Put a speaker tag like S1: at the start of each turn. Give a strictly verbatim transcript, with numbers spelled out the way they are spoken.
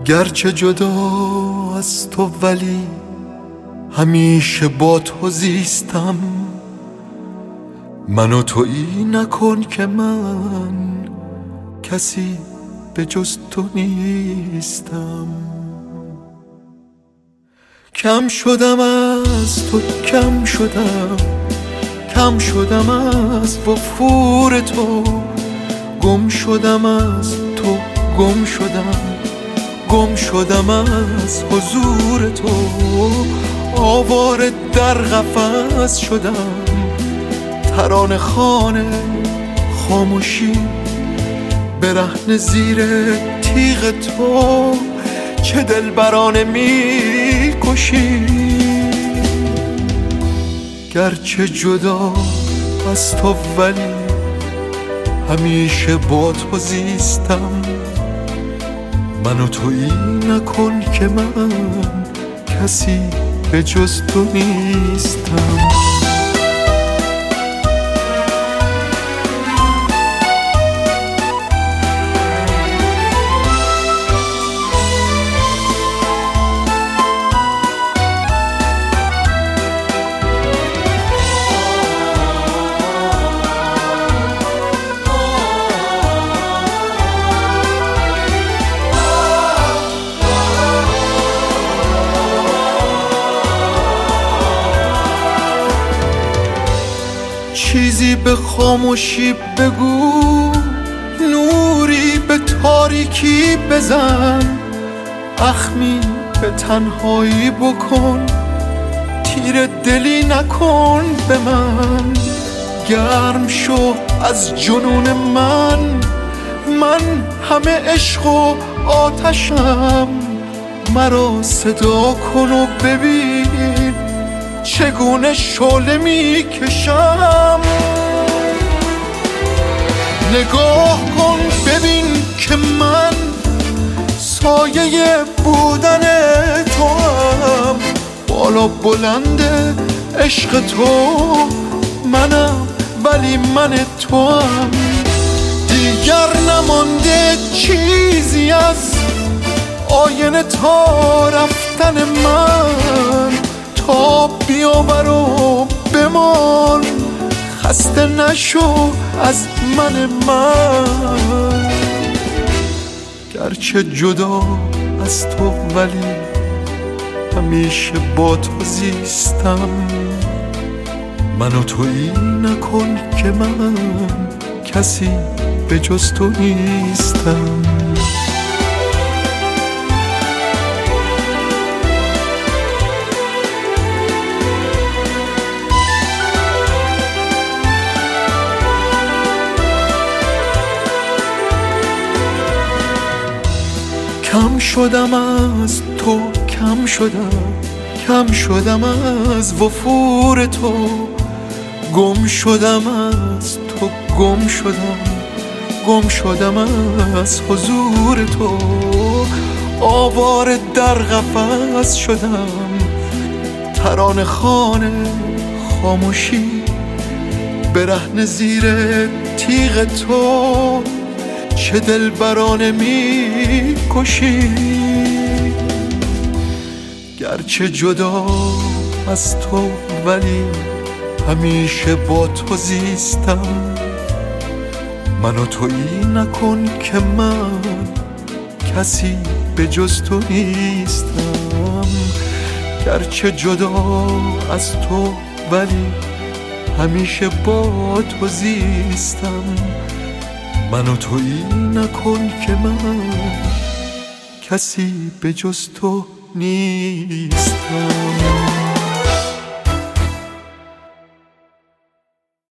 S1: گرچه جدا از تو ولی همیشه با تو زیستم. منو تویی نکن که من کسی به جز تو نیستم. کم شدم از تو، کم شدم، کم شدم از وفور تو، گم شدم از تو، گم شدم، گم شدم از حضور تو. آواره در قفس شدم، ترانه خوان خاموشی، برهنه زیر تیغ تو. چه دلبرانه می کشی، گرچه جدا از تو ولی همیشه با تو زیستم. منو تویی نکن که من کسی به جز تو نیستم. چیزی به خاموشی بگو، نوری به تاریکی بزن، اخمی به تنهایی بکن، تیر دلی نکن به من. گرم شو از جنون من، من همه عشق و آتشم. مرا صدا کن و ببین چگونه شعله می کشم. نگاه کن ببین که من سایه بودن تو هم، بالا بلند عشق تو منم ولی من تو هم. دیگر نمانده چیزی از آینه تا رفتن من، تا بیاور و بمان، خسته نشو از من من. گرچه جدا از تو ولی همیشه با تو زیستم. منو تویی نکن که من کسی به جز تو نیستم. کم شدم از تو، کم شدم، کم شدم از وفور تو، گم شدم از تو، گم شدم، گم شدم از حضور تو. آواره در قفس شدم، ترانه خوان خاموشی، برهنه زیر تیغ تو. چه دلبرانه می کشی، گرچه جدا از تو ولی همیشه با تو زیستم. منو تویی نکن که من کسی به جز تو نیستم. گرچه جدا از تو ولی همیشه با تو زیستم. منو تویی نکن که من کسی به جز تو نیستم.